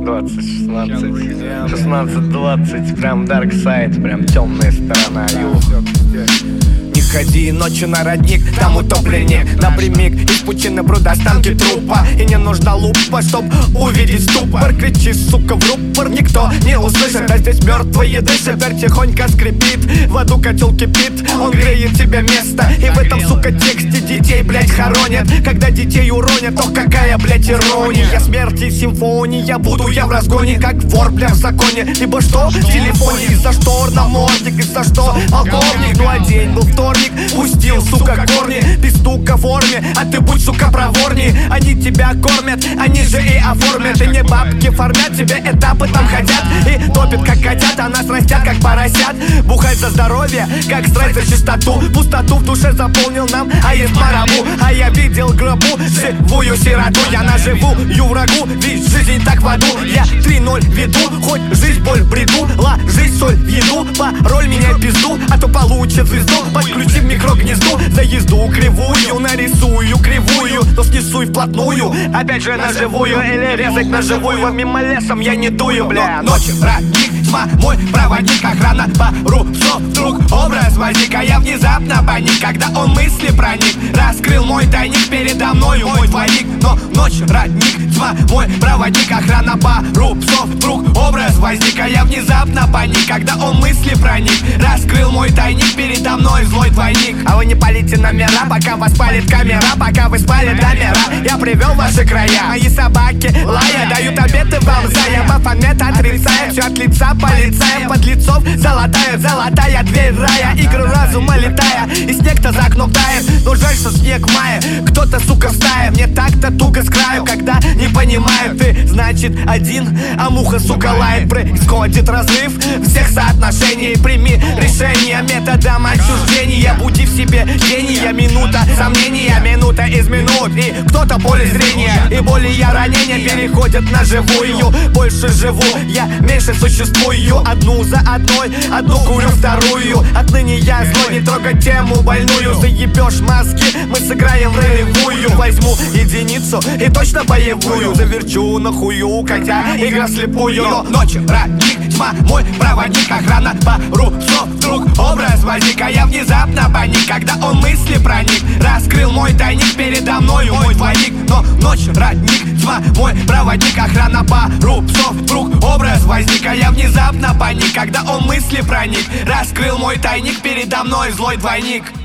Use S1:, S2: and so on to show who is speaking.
S1: 20, 16, 16, 20. Прям dark side, прям темная сторона.
S2: Не ходи ночью на родник, там утопленник. Напрямик из пучины пруда останки трупа. И не нужна лупа, чтоб увидеть ступор. Кричи, сука, в рупор, никто не услышит. А здесь мертвые дышат, дверь тихонько скрипит. В аду котел кипит, он греет тебе место. И в этом, сука, тексте детей, блять, хоронят. Когда детей уронят, ох, какая, блять, ирония. Смерти симфония, буду я в разгоне, как вор, бля, в законе. Ибо что в телефоне, из-за штор намордник, из-за что полковник. Ну а день был вторник, пустил, сука, корни. Без стука в форме, а ты будь, сука, проворней. Они тебя кормят, они же и оформят. И не бабки формят, тебе этапы там хотят. И топят, как котят, а нас растят, как поросят. Бухать за здоровье, как страсть за чистоту. Пустоту в душе заполнил нам, а есть марабу. А я видел гробу, живую сироту. Я наживую врагу, ведь жизнь так в аду. Я 3-0 веду, хоть жизнь боль в бреду. Ложись соль в еду, пароль меня пизду, а то получит звезду. Подключи в микрогнезду, за езду кривую нарисую кривую, но снесу вплотную. Опять же наживую или резать наживую. Мимо лесом я не дую, бля. Ночью родник, тьма, мой проводник. Охрана пару псов, вдруг образ возник. А я внезапно паник, когда он мысли проник. Раскрыл мой тайник передо мною, мой двойник. Но ночь родник, тьма, мой проводник. Охрана пару псов, вдруг образ возник. А я внезапно паник, когда он мысли проник. Раскрыл мой тайник передо мной, злой двойник. А вы не палите номера, пока вас палит камера. Пока вы спали до мира, я привел ваши края. Мои собаки лая, дают обеты вам зая. Бафомет отрицает, все от лица полицаем. Подлецов золотая дверь рая. Игры разума летая, и снег-то за окном тает. Но жаль, что снег в мае, кто-то, сука, в стае. Мне так-то туго с краю, когда не понимаю. Ты, значит, один, а муха, сука, лает. Происходит разрыв всех соотношений. Прими решение методом отчуждения. Буди в себе гения, минута сомнения, минута из минут. И кто-то поле зрения, и боли я ранения переходят на живую. Больше живу, я меньше существую. Одну за одной, одну курю, вторую. Отныне я злой, не трогай тему больную. Заебешь мозги, мы сыграем в ролевую. Возьму единицу и точно боевую. Заверчу на хую, хотя игра слепую. Но ночью родник, тьма, мой проводник. Охрана пару слов, вдруг образ возник. А я внезапно паник, когда он мысли проник. Раскрыл мой тайник передо мною, мой двойник. Но ночь родник, тьма, мой проводник. Охрана пару псов, вдруг образ возник. А я внезапно паник, когда он мысли проник. Раскрыл мой тайник передо мной, злой двойник.